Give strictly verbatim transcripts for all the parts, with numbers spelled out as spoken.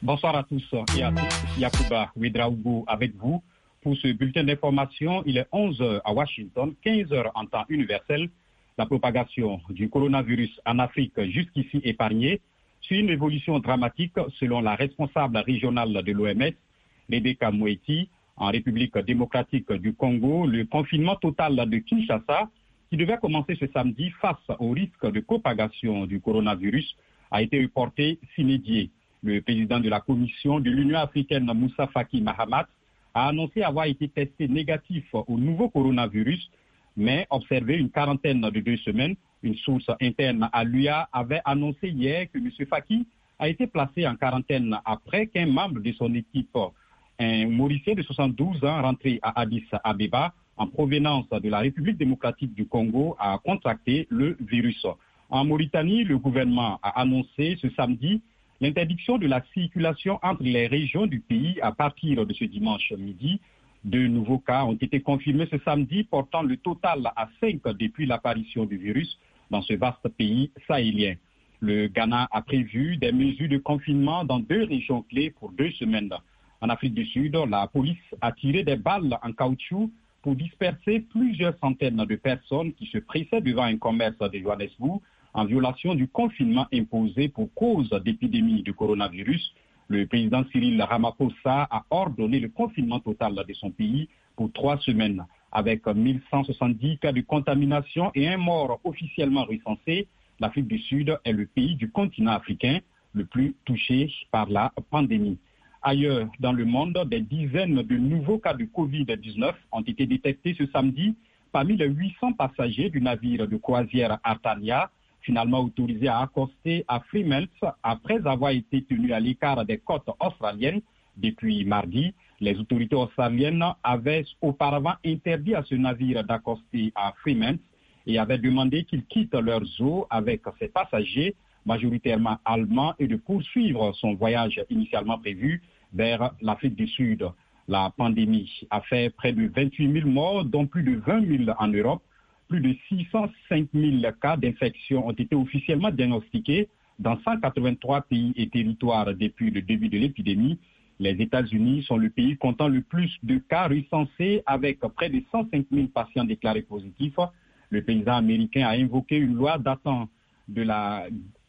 Bonsoir à tous et à toutes. Yacouba Ouedraogo avec vous pour ce bulletin d'information. Il est onze heures à Washington, quinze heures en temps universel. La propagation du coronavirus en Afrique jusqu'ici épargnée suit une évolution dramatique selon la responsable régionale de l'O M S, Rebecca Moeti. En République démocratique du Congo, le confinement total de Kinshasa, qui devait commencer ce samedi face au risque de propagation du coronavirus, a été reporté sine die. Le président de la Commission de l'Union africaine, Moussa Faki Mahamat, a annoncé avoir été testé négatif au nouveau coronavirus, mais observé une quarantaine de deux semaines. Une source interne à l'U A avait annoncé hier que M. Faki a été placé en quarantaine après qu'un membre de son équipe, un Mauricien de soixante-douze ans rentré à Addis Abeba en provenance de la République démocratique du Congo, a contracté le virus. En Mauritanie, le gouvernement a annoncé ce samedi l'interdiction de la circulation entre les régions du pays à partir de ce dimanche midi. De nouveaux cas ont été confirmés ce samedi, portant le total à cinq depuis l'apparition du virus dans ce vaste pays sahélien. Le Ghana a prévu des mesures de confinement dans deux régions clés pour deux semaines. En Afrique du Sud, la police a tiré des balles en caoutchouc pour disperser plusieurs centaines de personnes qui se pressaient devant un commerce de Johannesburg en violation du confinement imposé pour cause d'épidémie de coronavirus. Le président Cyril Ramaphosa a ordonné le confinement total de son pays pour trois semaines. Avec mille cent soixante-dix cas de contamination et un mort officiellement recensé, l'Afrique du Sud est le pays du continent africain le plus touché par la pandémie. Ailleurs dans le monde, des dizaines de nouveaux cas de covid dix-neuf ont été détectés ce samedi parmi les huit cents passagers du navire de croisière Artania, finalement autorisé à accoster à Fremantle après avoir été tenu à l'écart des côtes australiennes depuis mardi. Les autorités australiennes avaient auparavant interdit à ce navire d'accoster à Fremantle et avaient demandé qu'il quitte leurs eaux avec ses passagers, majoritairement allemands, et de poursuivre son voyage initialement prévu vers l'Afrique du Sud. La pandémie a fait près de vingt-huit mille morts, dont plus de vingt mille en Europe. Plus de six cent cinq mille cas d'infection ont été officiellement diagnostiqués dans cent quatre-vingt-trois pays et territoires depuis le début de l'épidémie. Les États-Unis sont le pays comptant le plus de cas recensés avec près de cent cinq mille patients déclarés positifs. Le président américain a invoqué une loi datant de la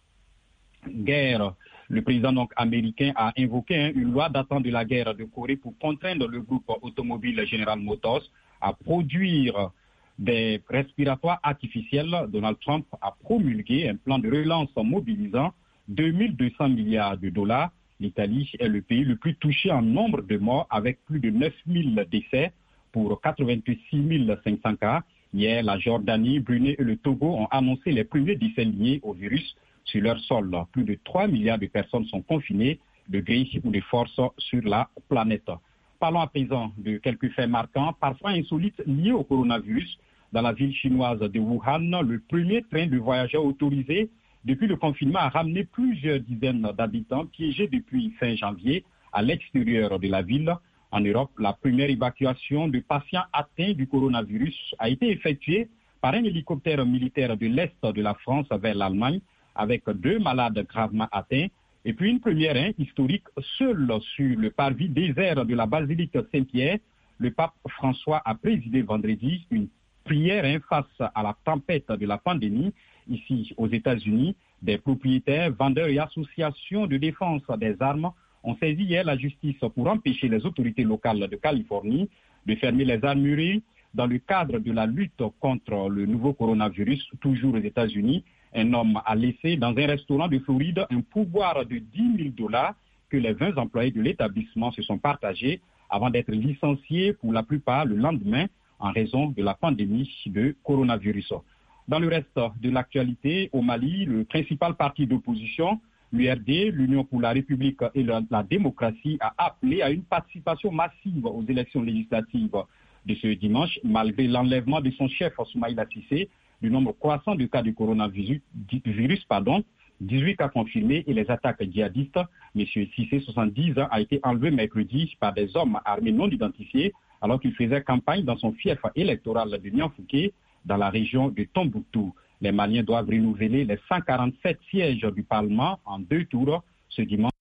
guerre. Le président donc américain a invoqué hein, une loi datant de la guerre de Corée pour contraindre le groupe automobile General Motors à produire des respiratoires artificiels. Donald Trump a promulgué un plan de relance mobilisant deux mille deux cents milliards de dollars. L'Italie est le pays le plus touché en nombre de morts avec plus de neuf mille décès pour quatre-vingt-six mille cinq cents cas. Hier, la Jordanie, Brunei et le Togo ont annoncé les premiers décès liés au virus sur leur sol. Plus de trois milliards de personnes sont confinées de gré ou de force sur la planète. Parlons à présent de quelques faits marquants, parfois insolites, liés au coronavirus. Dans la ville chinoise de Wuhan, le premier train de voyageurs autorisé depuis le confinement a ramené plusieurs dizaines d'habitants piégés depuis fin janvier à l'extérieur de la ville. En Europe, la première évacuation de patients atteints du coronavirus a été effectuée par un hélicoptère militaire de l'Est de la France vers l'Allemagne, avec deux malades gravement atteints. Et puis une première hein, historique, seule sur le parvis désert de la basilique Saint-Pierre, le pape François a présidé vendredi une prière hein, face à la tempête de la pandémie. Ici aux États-Unis, des propriétaires, vendeurs et associations de défense des armes ont saisi hier la justice pour empêcher les autorités locales de Californie de fermer les armureries dans le cadre de la lutte contre le nouveau coronavirus, toujours aux États-Unis. Un homme a laissé dans un restaurant de Floride un pourboire de dix mille dollars que les vingt employés de l'établissement se sont partagés avant d'être licenciés pour la plupart le lendemain en raison de la pandémie de coronavirus. Dans le reste de l'actualité, au Mali, le principal parti d'opposition, l'U R D, l'Union pour la République et la, la démocratie, a appelé à une participation massive aux élections législatives de ce dimanche, malgré l'enlèvement de son chef Soumaïla Cissé, du nombre croissant de cas de coronavirus, virus, pardon, dix-huit cas confirmés et les attaques djihadistes. M. Cissé, soixante-dix ans, a été enlevé mercredi par des hommes armés non identifiés alors qu'il faisait campagne dans son fief électoral de Nianfouké, dans la région de Tombouctou. Les Maliens doivent renouveler les cent quarante-sept sièges du Parlement en deux tours ce dimanche.